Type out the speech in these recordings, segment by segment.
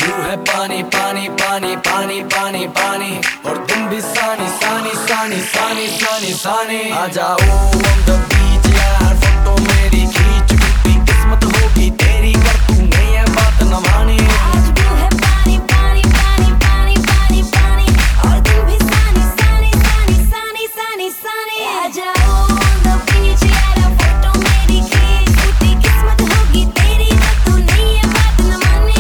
Blue है पानी पानी पानी पानी पानी पानी और तुम भी सानी सानी सानी सानी सानी सानी आ जाओ on the beach यार फोटो मेरी खींच टूटी किस्मत होगी तेरी कर तूने ये बात न मानी आज ब्लू है पानी पानी पानी पानी पानी पानी और तुम भी सानी सानी सानी सानी सानी सानी आ जाओ on the beach यार फोटो मेरी खींच टूटी किस्मत होगी तेरी कर तूने ये बात न मानी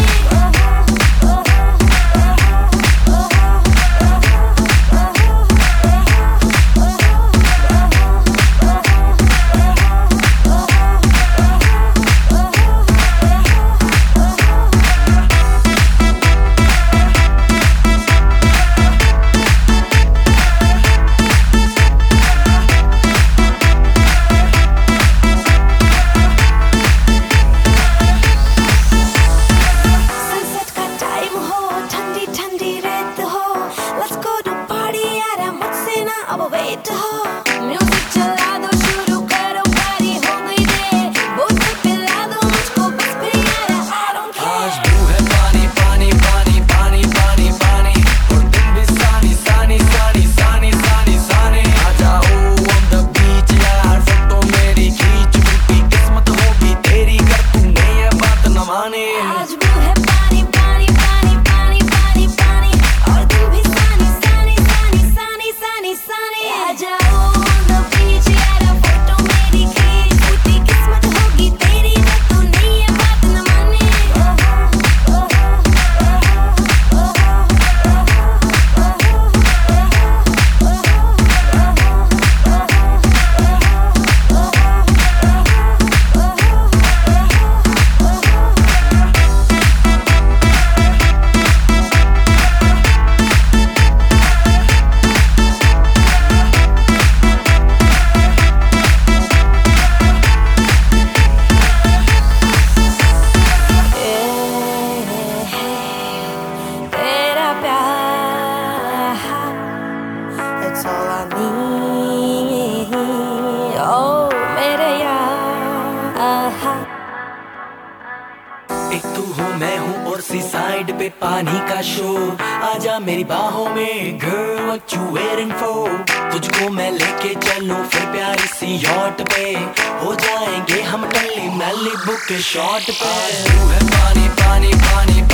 अब वेट हो म्यूजिक चला दो शुरू करो पारी हो गई दे बोतल पिला दो मुझको बस फिर यार I don't care आज ब्लू है पानी पानी पानी पानी पानी पानी और तुम भी सानी सानी सानी सानी सानी सानी आ जाओ on the beach यार फोटो मेरी खींच टूटी किस्मत होगी तेरी कर तूने ये बात न मानी आज ब्लू है पानी पानी पानी पानी पानी पानी और तुम भी सानी सानी सानी सानी सानी सानी आ जाओ on the beach यार फोटो मेरी खींच टूटी किस्मत होगी तेरी कर तूने ये बात न मानी That's all I need. Oh, मेरे यार. एक तू हो मैं हूँ और सी साइड पे पानी का शो आजा मेरी बाहों में girl what you waiting for तुझको मैं लेके चलूं फिर प्यारी सी यॉट पे हो जाएंगे हम टल्ली मैली बुक के शॉट पे ब्लू है पानी पानी पानी